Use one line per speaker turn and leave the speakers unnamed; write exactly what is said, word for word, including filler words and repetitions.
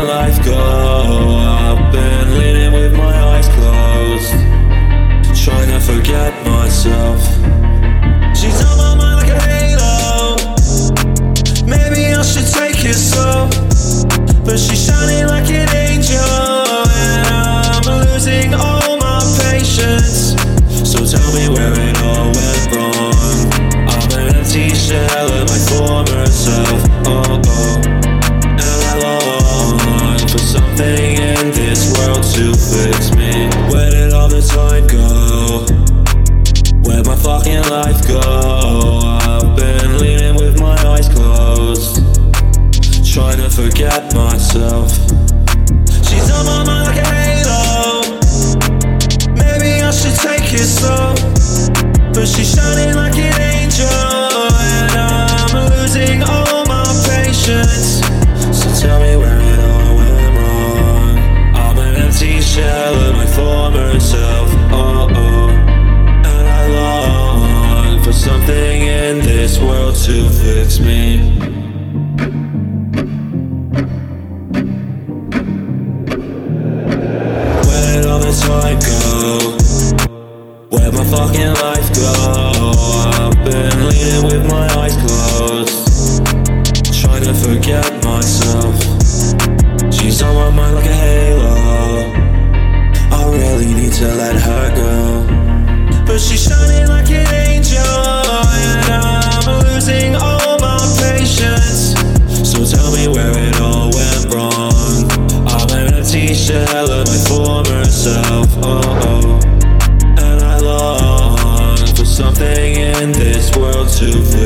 life go. I've been leaning with my eyes closed, trying to forget myself. She's on my mind like a halo. Maybe I should take it slow, but she's shining like an angel, and I'm losing all my patience. So tell me where it all went wrong. I'm an empty shell of my former self. Oh oh, and I long for something in this world to fix me. Where did all the time go? Where'd my fucking life go? I've been leaning with my eyes closed, trying to forget myself. She's on my mind like a halo. Maybe I should take it slow, but she's shining like an angel, and I'm losing all my patience. So tell me where it all went wrong. I'm an empty shell of my former self. Oh oh, and I long for something in this world to fix me. Time go? Where'd my fucking life go? I've been leaning with my eyes closed, trying to forget myself. She's on my mind like a halo. I really need to let her go, but she's shining like an angel, and I'm losing all my patience. So tell me where it all went wrong. I'm an empty shell of my former self. Oh oh, and I long for something in this world to